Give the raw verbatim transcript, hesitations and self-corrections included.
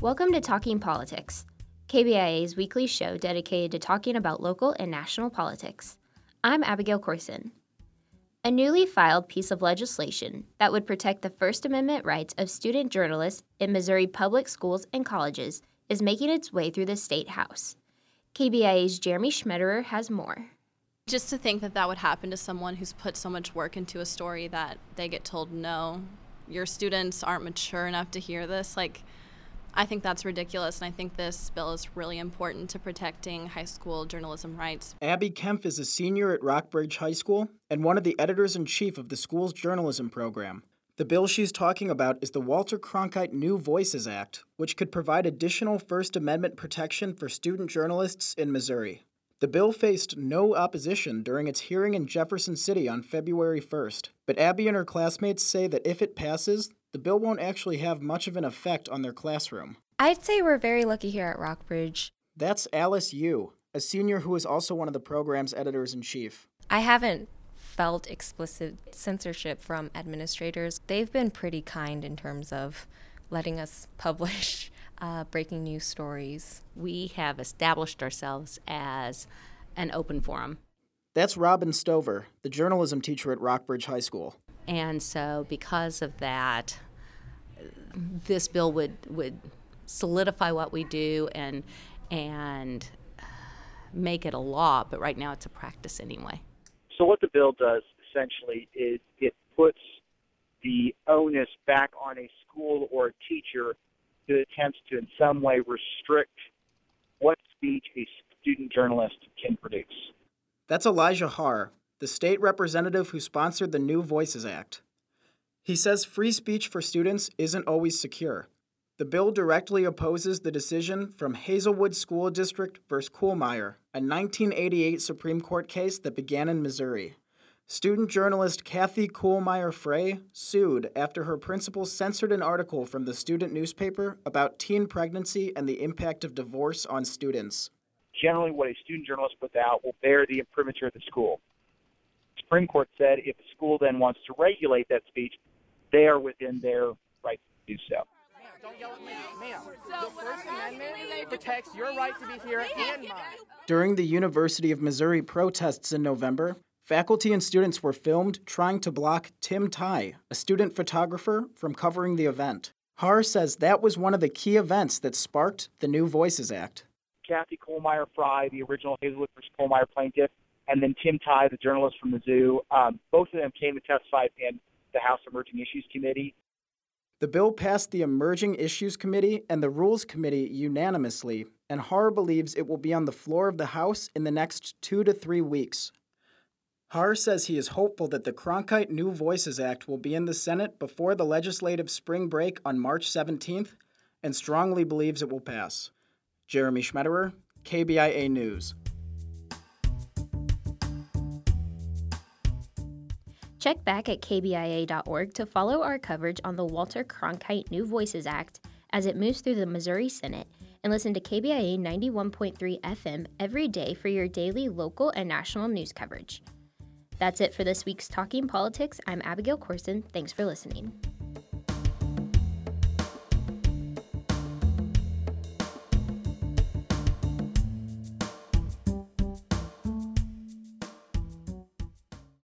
Welcome to Talking Politics, K B I A's weekly show dedicated to talking about local and national politics. I'm Abigail Corson. A newly filed piece of legislation that would protect the First Amendment rights of student journalists in Missouri public schools and colleges is making its way through the State House. K B I A's Jeremy Schmetterer has more. Just to think that that would happen to someone who's put so much work into a story that they get told, no, your students aren't mature enough to hear this, like, I think that's ridiculous, and I think this bill is really important to protecting high school journalism rights. Abby Kempf is a senior at Rockbridge High School and one of the editors-in-chief of the school's journalism program. The bill she's talking about is the Walter Cronkite New Voices Act, which could provide additional First Amendment protection for student journalists in Missouri. The bill faced no opposition during its hearing in Jefferson City on February first, but Abby and her classmates say that if it passes, the bill won't actually have much of an effect on their classroom. I'd say we're very lucky here at Rockbridge. That's Alice Yu, a senior who is also one of the program's editors-in-chief. I haven't felt explicit censorship from administrators. They've been pretty kind in terms of letting us publish uh, breaking news stories. We have established ourselves as an open forum. That's Robin Stover, the journalism teacher at Rockbridge High School. And so because of that, this bill would, would solidify what we do and and make it a law, but right now it's a practice anyway. So what the bill does essentially is it puts the onus back on a school or a teacher who attempts to in some way restrict what speech a student journalist can produce. That's Elijah Haar, the state representative who sponsored the New Voices Act. He says free speech for students isn't always secure. The bill directly opposes the decision from Hazelwood School District versus Kuhlmeyer, a nineteen eighty-eight Supreme Court case that began in Missouri. Student journalist Kathy Kuhlmeyer Frey sued after her principal censored an article from the student newspaper about teen pregnancy and the impact of divorce on students. Generally, what a student journalist puts out will bear the imprimatur of the school. The Supreme Court said if the school then wants to regulate that speech, they are within their right to do so. Don't yell at me, ma'am. The First Amendment protects your right to be here and mine. During the University of Missouri protests in November, faculty and students were filmed trying to block Tim Tye, a student photographer, from covering the event. Haar says that was one of the key events that sparked the New Voices Act. Kathy Kuhlmeyer Frey, the original Hazelwood versus Kuhlmeyer plaintiff, and then Tim Tye, the journalist from the zoo, um, both of them came to testify in the House Emerging Issues Committee. The bill passed the Emerging Issues Committee and the Rules Committee unanimously, and Haar believes it will be on the floor of the House in the next two to three weeks. Haar says he is hopeful that the Cronkite New Voices Act will be in the Senate before the legislative spring break on March seventeenth, and strongly believes it will pass. Jeremy Schmetterer, K B I A News. Check back at K B I A dot org to follow our coverage on the Walter Cronkite New Voices Act as it moves through the Missouri Senate, and listen to K B I A ninety-one point three F M every day for your daily local and national news coverage. That's it for this week's Talking Politics. I'm Abigail Corson. Thanks for listening.